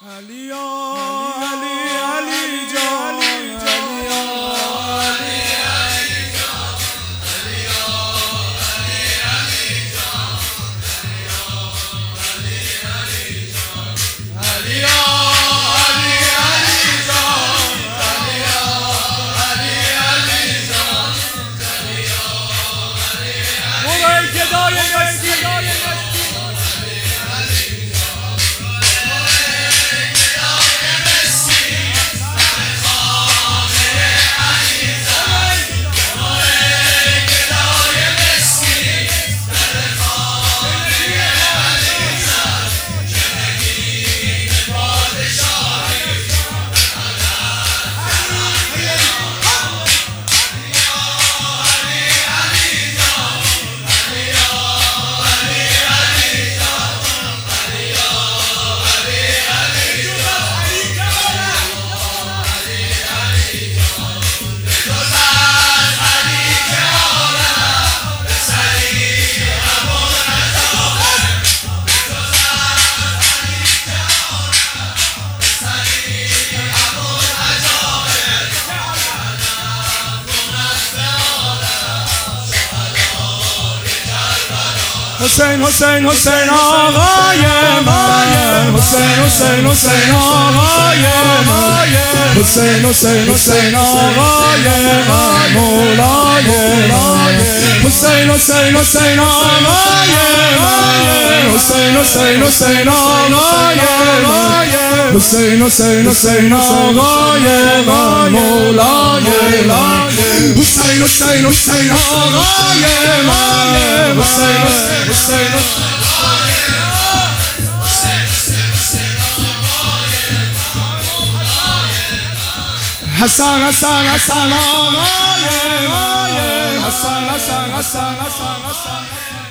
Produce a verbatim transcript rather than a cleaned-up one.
علی علی علی جان علی علی جان علی علی جان علی علی جان علی علی جان علی علی جان مولا گدای مسکین حسین حسین حسین آقای من حسین حسین حسین آقای من حسین حسین حسین آقای من مولای من حسین حسین حسین آقای من حسین حسین حسین آقای من حسین حسین حسین آقای من مولای من حسین حسین حسین آقای من حسین حسین حسن حسن حسن آقای من حسن حسن حسن حسن حسن